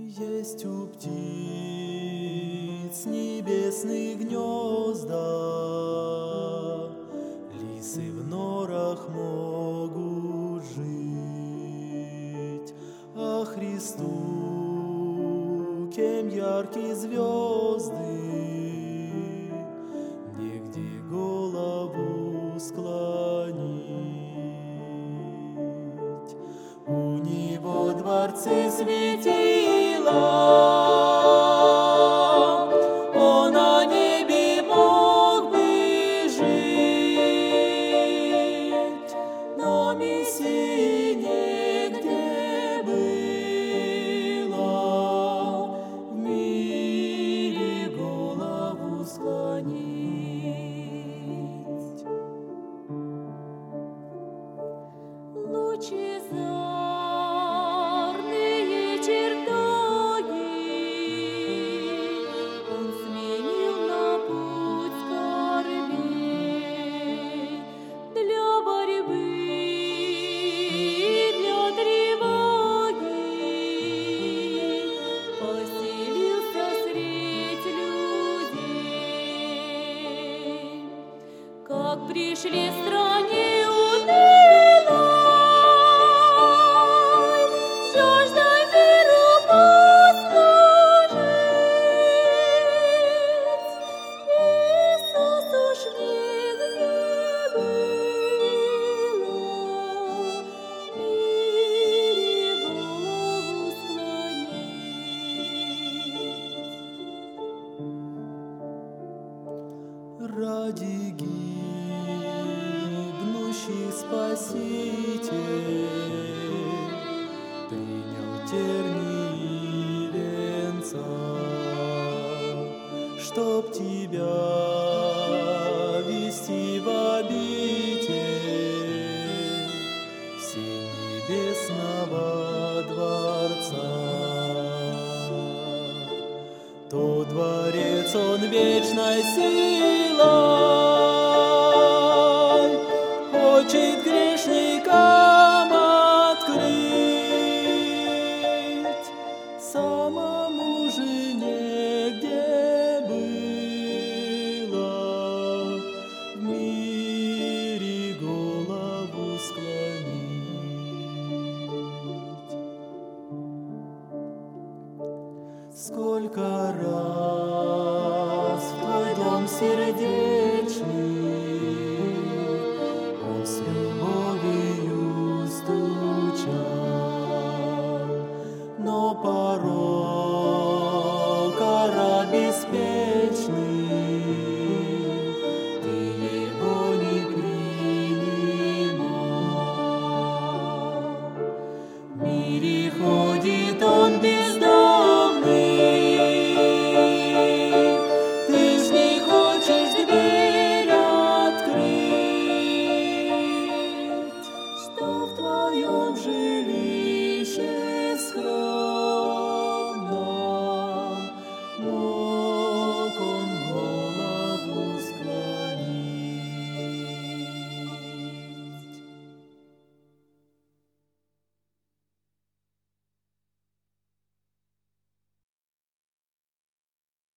Есть у птиц небесных гнезда, лисы в норах могут жить, а Христу, кем яркие звезды, негде голову склонить. У него дворцы светила, он о небе мог бы жить, но Мессии негде было в мире голову склонить. Лучезарные чертоги он сменил на путь скорбей, для борьбы и для тревоги поселился средь людей. Как пришли в стране жаждой миру послужить, Иисус уж нигде было в мире голову склонить. Ради гибнущий Спаситель принял тернии и венца, чтоб тебя вести в обитель синь небесного дворца. То дворец он вечной силой хочет грешникам открыть, самому же негде было в мире голову склонить. Сколько раз в твой дом сердечный он с любовью стучал, но порой